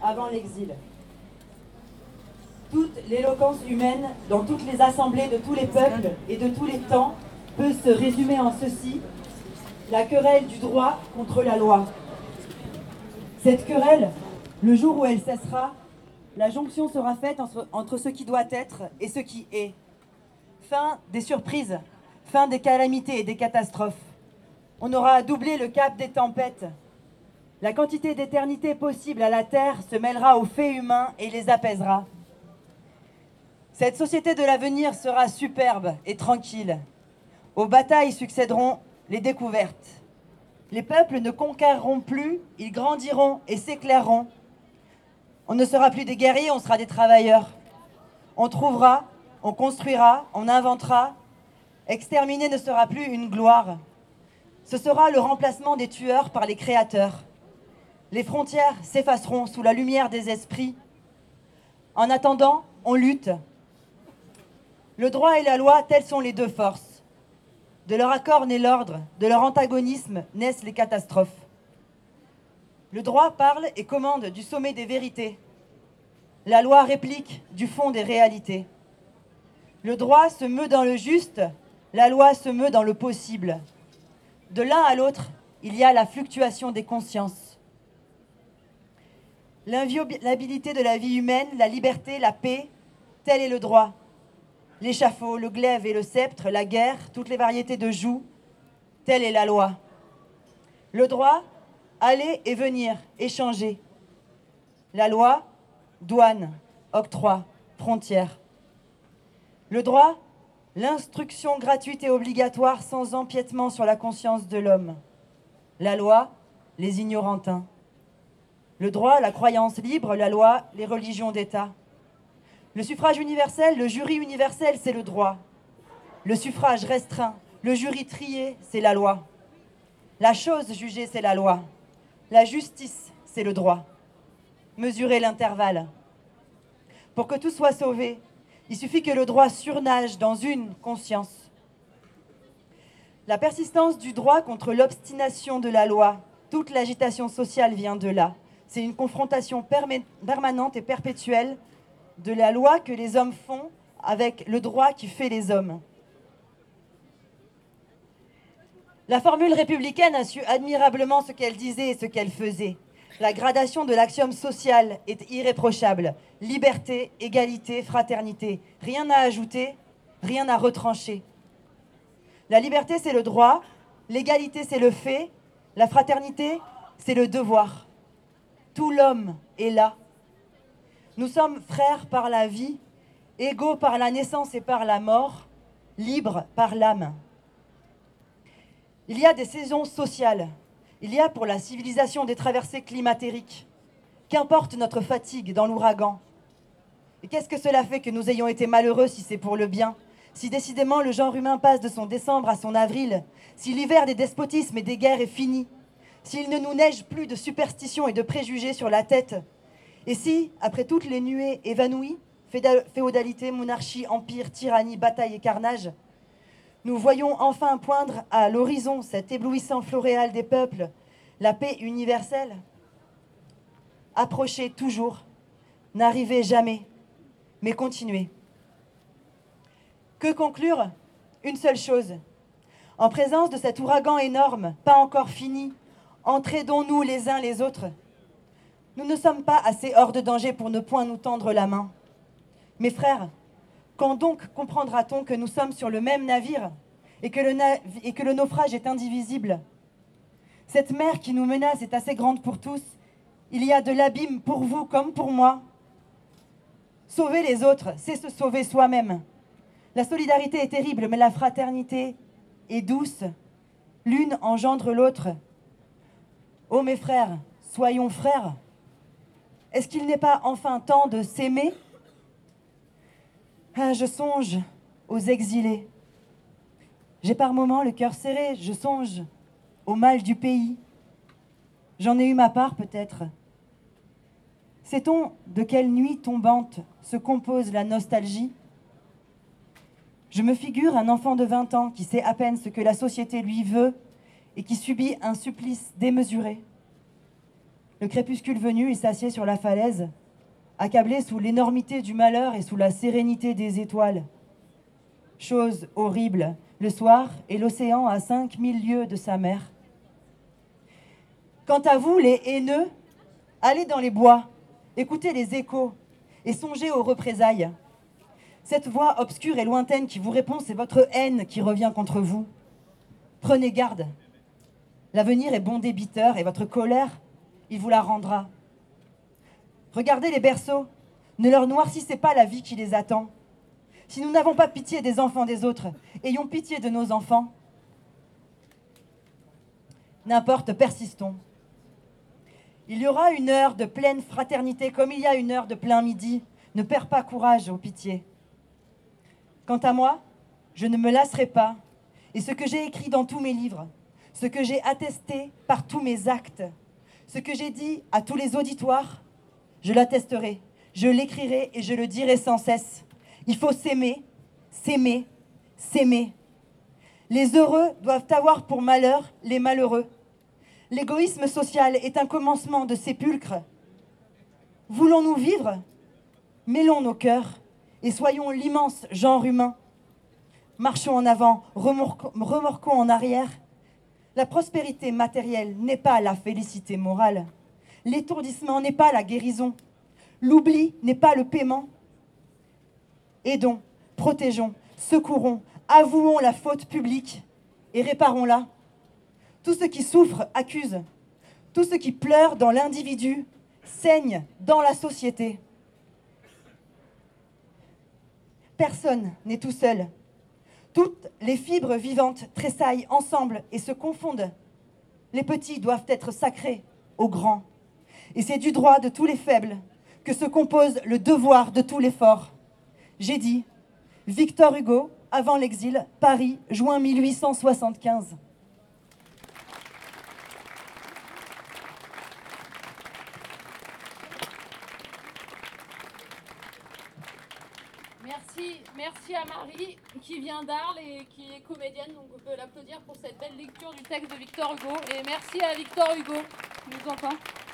avant l'exil. Toute l'éloquence humaine, dans toutes les assemblées de tous les peuples et de tous les temps, peut se résumer en ceci: la querelle du droit contre la loi. Cette querelle, le jour où elle cessera, la jonction sera faite entre ce qui doit être et ce qui est. Fin des surprises, fin des calamités et des catastrophes. On aura doublé le cap des tempêtes. La quantité d'éternité possible à la terre se mêlera aux faits humains et les apaisera. Cette société de l'avenir sera superbe et tranquille. Aux batailles succéderont les découvertes. Les peuples ne conquerront plus, ils grandiront et s'éclaireront. On ne sera plus des guerriers, on sera des travailleurs. On trouvera, on construira, on inventera. Exterminer ne sera plus une gloire. Ce sera le remplacement des tueurs par les créateurs. Les frontières s'effaceront sous la lumière des esprits. En attendant, on lutte. Le droit et la loi, telles sont les deux forces. De leur accord naît l'ordre, de leur antagonisme naissent les catastrophes. Le droit parle et commande du sommet des vérités. La loi réplique du fond des réalités. Le droit se meut dans le juste, la loi se meut dans le possible. De l'un à l'autre, il y a la fluctuation des consciences. L'inviolabilité de la vie humaine, la liberté, la paix, tel est le droit. L'échafaud, le glaive et le sceptre, la guerre, toutes les variétés de joug, telle est la loi. Le droit, aller et venir, échanger. La loi, douane, octroi, frontière. Le droit, l'instruction gratuite et obligatoire sans empiètement sur la conscience de l'homme. La loi, les ignorantins. Le droit, la croyance libre, la loi, les religions d'État. Le suffrage universel, le jury universel, c'est le droit. Le suffrage restreint, le jury trié, c'est la loi. La chose jugée, c'est la loi. La justice, c'est le droit. Mesurer l'intervalle. Pour que tout soit sauvé, il suffit que le droit surnage dans une conscience. La persistance du droit contre l'obstination de la loi, toute l'agitation sociale vient de là. C'est une confrontation permanente et perpétuelle de la loi que les hommes font avec le droit qui fait les hommes. La formule républicaine a su admirablement ce qu'elle disait et ce qu'elle faisait. La gradation de l'axiome social est irréprochable. Liberté, égalité, fraternité. Rien à ajouter, rien à retrancher. La liberté, c'est le droit. L'égalité, c'est le fait. La fraternité, c'est le devoir. Tout l'homme est là. Nous sommes frères par la vie, égaux par la naissance et par la mort, libres par l'âme. Il y a des saisons sociales. Il y a pour la civilisation des traversées climatériques. Qu'importe notre fatigue dans l'ouragan. Et qu'est-ce que cela fait que nous ayons été malheureux si c'est pour le bien? Si décidément le genre humain passe de son décembre à son avril, si l'hiver des despotismes et des guerres est fini, s'il ne nous neige plus de superstitions et de préjugés sur la tête, et si, après toutes les nuées évanouies, féodalité, monarchie, empire, tyrannie, bataille et carnage, nous voyons enfin poindre à l'horizon cet éblouissant floréal des peuples, la paix universelle. Approchez toujours, n'arrivez jamais, mais continuez. Que conclure? Une seule chose. En présence de cet ouragan énorme, pas encore fini, entraidons-nous les uns les autres. Nous ne sommes pas assez hors de danger pour ne point nous tendre la main. Mes frères, quand donc comprendra-t-on que nous sommes sur le même navire et que le naufrage est indivisible? Cette mer qui nous menace est assez grande pour tous. Il y a de l'abîme pour vous comme pour moi. Sauver les autres, c'est se sauver soi-même. La solidarité est terrible, mais la fraternité est douce. L'une engendre l'autre. Oh mes frères, soyons frères. Est-ce qu'il n'est pas enfin temps de s'aimer? Ah, je songe aux exilés. J'ai par moments le cœur serré, je songe au mal du pays. J'en ai eu ma part peut-être. Sait-on de quelle nuit tombante se compose la nostalgie? Je me figure un enfant de 20 ans qui sait à peine ce que la société lui veut et qui subit un supplice démesuré. Le crépuscule venu, il s'assied sur la falaise, accablé sous l'énormité du malheur et sous la sérénité des étoiles. Chose horrible, le soir et l'océan à 5000 lieues de sa mer. Quant à vous, les haineux, allez dans les bois, écoutez les échos et songez aux représailles. Cette voix obscure et lointaine qui vous répond, c'est votre haine qui revient contre vous. Prenez garde. L'avenir est bon débiteur et votre colère, il vous la rendra. Regardez les berceaux, ne leur noircissez pas la vie qui les attend. Si nous n'avons pas pitié des enfants des autres, ayons pitié de nos enfants. N'importe, persistons. Il y aura une heure de pleine fraternité comme il y a une heure de plein midi. Ne perds pas courage, ô pitié. Quant à moi, je ne me lasserai pas. Et ce que j'ai écrit dans tous mes livres, ce que j'ai attesté par tous mes actes, ce que j'ai dit à tous les auditoires, je l'attesterai, je l'écrirai et je le dirai sans cesse. Il faut s'aimer, s'aimer, s'aimer. Les heureux doivent avoir pour malheur les malheureux. L'égoïsme social est un commencement de sépulcre. Voulons-nous vivre? Mêlons nos cœurs et soyons l'immense genre humain. Marchons en avant, remorquons en arrière. La prospérité matérielle n'est pas la félicité morale. L'étourdissement n'est pas la guérison. L'oubli n'est pas le paiement. Aidons, protégeons, secourons, avouons la faute publique et réparons-la. Tout ce qui souffre accuse. Tout ce qui pleure dans l'individu saigne dans la société. Personne n'est tout seul. Toutes les fibres vivantes tressaillent ensemble et se confondent. Les petits doivent être sacrés aux grands. Et c'est du droit de tous les faibles que se compose le devoir de tous les forts. J'ai dit, Victor Hugo, avant l'exil, Paris, juin 1875. Merci à Marie qui vient d'Arles et qui est comédienne, donc on peut l'applaudir pour cette belle lecture du texte de Victor Hugo. Et merci à Victor Hugo qui nous entend.